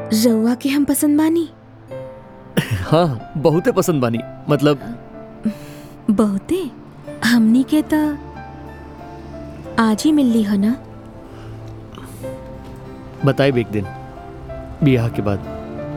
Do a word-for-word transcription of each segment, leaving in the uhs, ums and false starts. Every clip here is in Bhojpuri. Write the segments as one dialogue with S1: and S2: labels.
S1: रउआ के हम पसंद बानी?
S2: हाँ, बहुते पसंद बानी। मतलब
S1: बहुते? हमनी के तो आज ही मिलली है ना?
S2: बताए एक दिन ब्याह के बाद।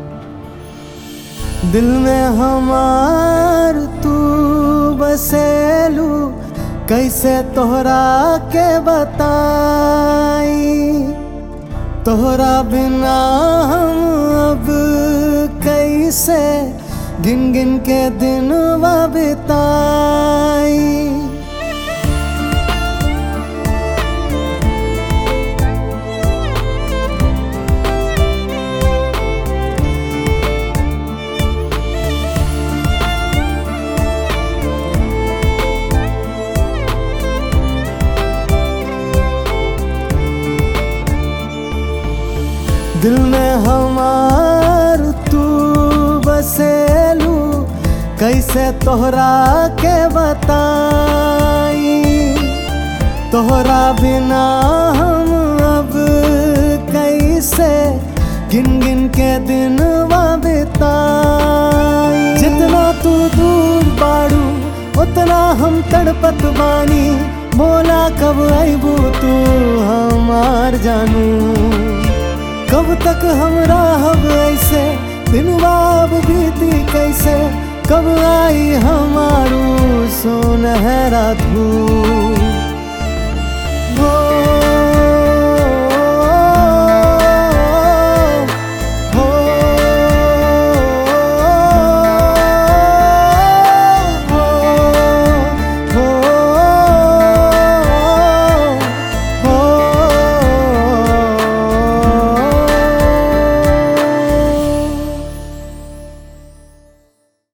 S3: दिल में हमार तू बसेलू, कैसे तोहरा के बताई, तोहरा बिना हम अब कैसे गिन गिन के दिन बिताई। दिल में हमार तू बसेलू, कैसे तोहरा के बताई, तोहरा बिना हम अब कैसे गिन गिन के दिन बिताई। जितना तू दूर बाड़ू उतना हम तड़पत बानी, बोला कब आईबू तू हमार जानू, कब तक हम रहब ऐसे दिन बाब बीती कैसे, कब आई हमारू सुनहरा धूप।